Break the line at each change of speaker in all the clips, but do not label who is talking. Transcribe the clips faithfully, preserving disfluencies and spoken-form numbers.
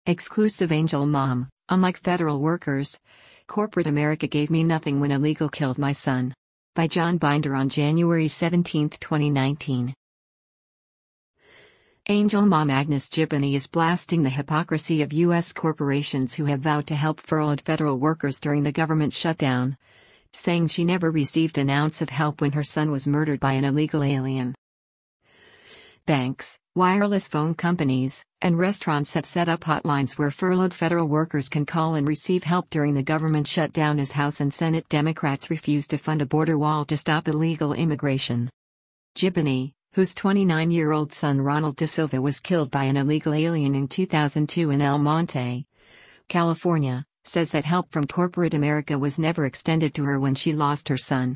Exclusive Angel Mom: unlike federal workers, corporate America gave me nothing when illegal killed my son. By John Binder on January seventeenth, twenty nineteen. Angel Mom Agnes Jibany is blasting the hypocrisy of U S corporations who have vowed to help furloughed federal workers during the government shutdown, saying she never received an ounce of help when her son was murdered by an illegal alien. Banks, wireless phone companies, and restaurants have set up hotlines where furloughed federal workers can call and receive help during the government shutdown as House and Senate Democrats refuse to fund a border wall to stop illegal immigration. Jibany, whose twenty-nine-year-old son Ronald Da Silva was killed by an illegal alien in two thousand two in El Monte, California, says that help from corporate America was never extended to her when she lost her son.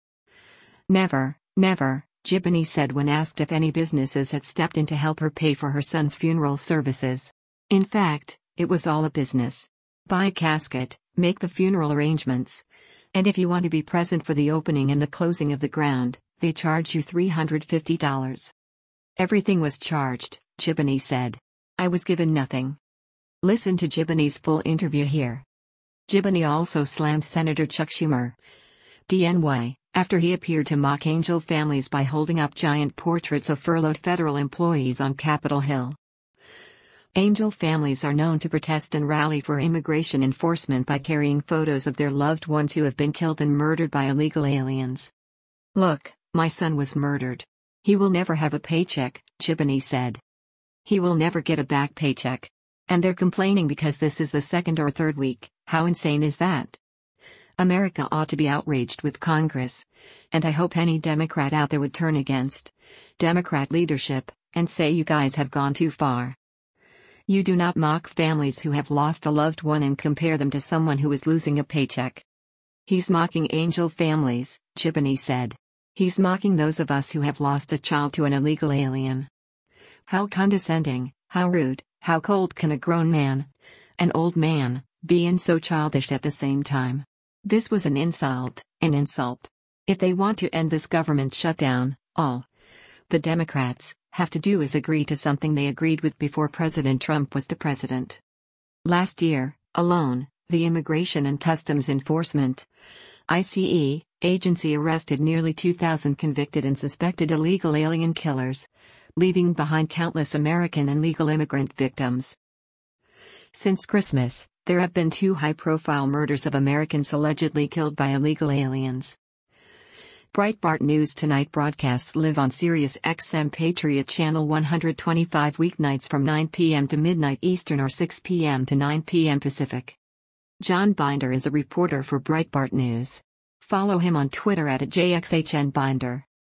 Never, never, Jibany said when asked if any businesses had stepped in to help her pay for her son's funeral services. In fact, it was all a business. Buy a casket, make the funeral arrangements, and if you want to be present for the opening and the closing of the ground, they charge you three hundred fifty dollars. Everything was charged, Jibany said. I was given nothing. Listen to Jibany's full interview here. Jibany also slammed Senator Chuck Schumer, D N Y, after he appeared to mock angel families by holding up giant portraits of furloughed federal employees on Capitol Hill. Angel families are known to protest and rally for immigration enforcement by carrying photos of their loved ones who have been killed and murdered by illegal aliens. Look, my son was murdered. He will never have a paycheck, Jibany said. He will never get a back paycheck. And they're complaining because this is the second or third week. How insane is that? America ought to be outraged with Congress, and I hope any Democrat out there would turn against Democrat leadership and say you guys have gone too far. You do not mock families who have lost a loved one and compare them to someone who is losing a paycheck. He's mocking angel families, Jibany said. He's mocking those of us who have lost a child to an illegal alien. How condescending, how rude, how cold can a grown man, an old man, be and so childish at the same time? This was an insult, an insult. If they want to end this government shutdown, all the Democrats have to do is agree to something they agreed with before President Trump was the president. Last year, alone, the Immigration and Customs Enforcement I C E agency arrested nearly two thousand convicted and suspected illegal alien killers, leaving behind countless American and legal immigrant victims. Since Christmas, there have been two high-profile murders of Americans allegedly killed by illegal aliens. Breitbart News Tonight broadcasts live on Sirius X M Patriot Channel one twenty-five weeknights from nine p m to midnight Eastern or six p m to nine p m Pacific. John Binder is a reporter for Breitbart News. Follow him on Twitter at J X H N Binder.